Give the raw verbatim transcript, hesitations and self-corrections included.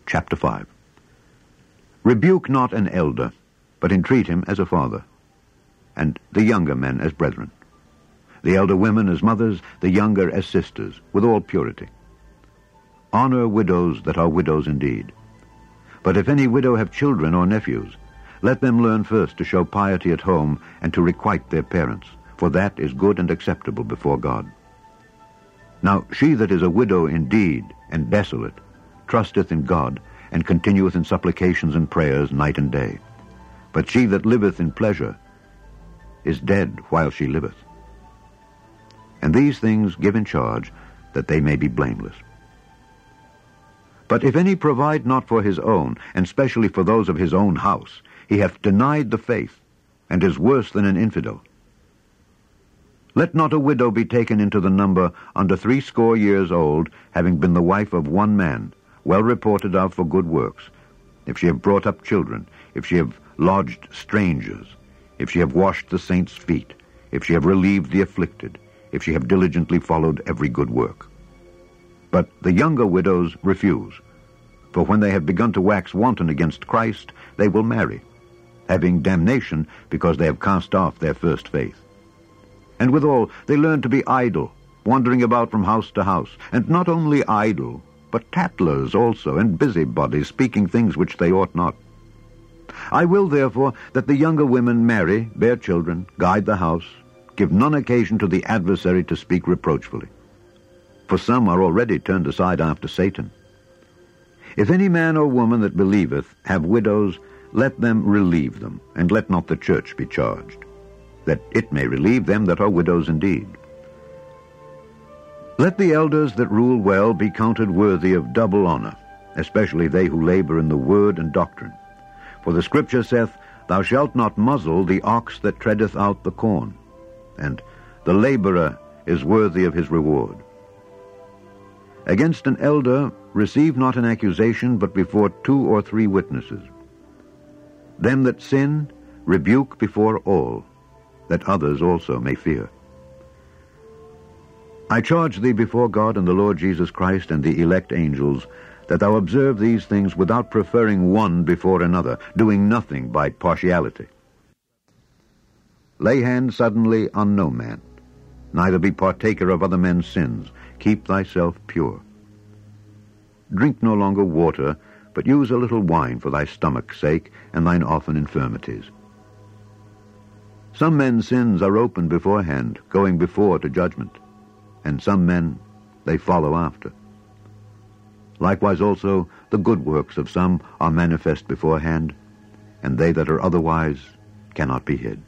chapter five. Rebuke not an elder, but entreat him as a father, and the younger men as brethren, the elder women as mothers, the younger as sisters, with all purity. Honor widows that are widows indeed. But if any widow have children or nephews, let them learn first to show piety at home and to requite their parents, for that is good and acceptable before God. Now she that is a widow indeed and desolate trusteth in God, and continueth in supplications and prayers night and day. But she that liveth in pleasure is dead while she liveth. And these things give in charge, that they may be blameless. But if any provide not for his own, and specially for those of his own house, he hath denied the faith, and is worse than an infidel. Let not a widow be taken into the number under threescore years old, having been the wife of one man, well reported of for good works, if she have brought up children, if she have lodged strangers, if she have washed the saints' feet, if she have relieved the afflicted, if she have diligently followed every good work. But the younger widows refuse, for when they have begun to wax wanton against Christ, they will marry, having damnation because they have cast off their first faith. And withal they learn to be idle, wandering about from house to house, and not only idle, but tattlers also, and busybodies, speaking things which they ought not. I will, therefore, that the younger women marry, bear children, guide the house, give none occasion to the adversary to speak reproachfully. For some are already turned aside after Satan. If any man or woman that believeth have widows, let them relieve them, and let not the church be charged, that it may relieve them that are widows indeed. Let the elders that rule well be counted worthy of double honor, especially they who labor in the word and doctrine. For the Scripture saith, Thou shalt not muzzle the ox that treadeth out the corn, and the laborer is worthy of his reward. Against an elder receive not an accusation, but before two or three witnesses. Them that sin rebuke before all, that others also may fear. I charge thee before God and the Lord Jesus Christ and the elect angels, that thou observe these things without preferring one before another, doing nothing by partiality. Lay hand suddenly on no man, neither be partaker of other men's sins. Keep thyself pure. Drink no longer water, but use a little wine for thy stomach's sake and thine often infirmities. Some men's sins are open beforehand, going before to judgment, and some men they follow after. Likewise also the good works of some are manifest beforehand, and they that are otherwise cannot be hid.